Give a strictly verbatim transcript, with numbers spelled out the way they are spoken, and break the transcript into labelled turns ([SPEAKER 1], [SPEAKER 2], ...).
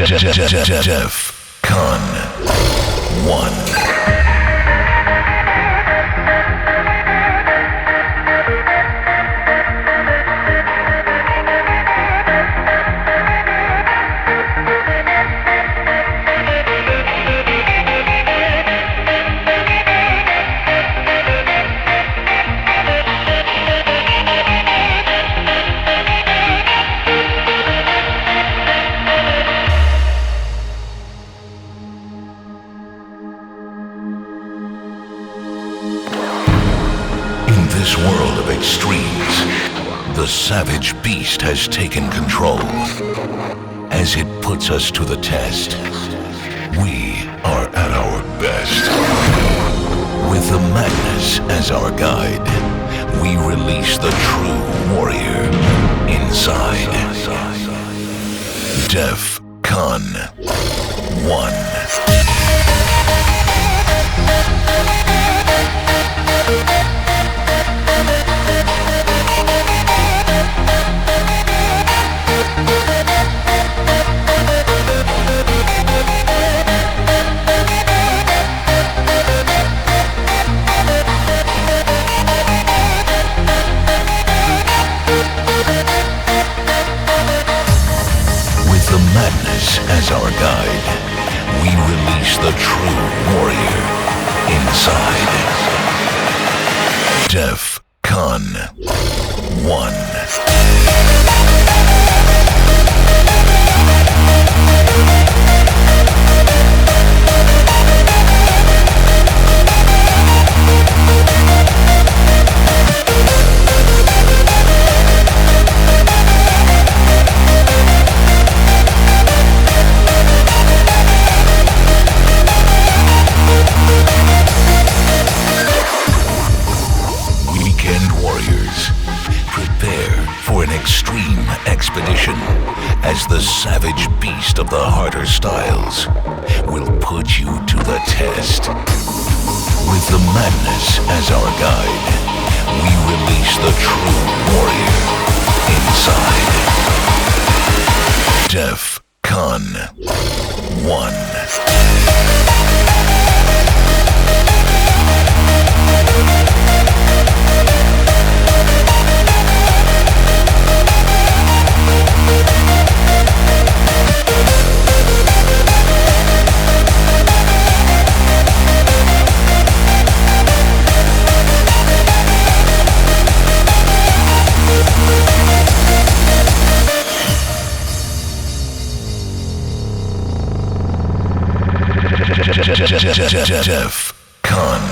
[SPEAKER 1] Def Con one. This world of extremes, the savage beast has taken control. As it puts us to the test, we are at our best. With the madness as our guide, we release the true warrior inside. Def Con one. Madness as our guide, we release the true warrior inside. Def Con one. Expedition as the savage beast of the harder styles will put you to the test. With the madness as our guide, we release the true warrior inside. Def Con one. Def Con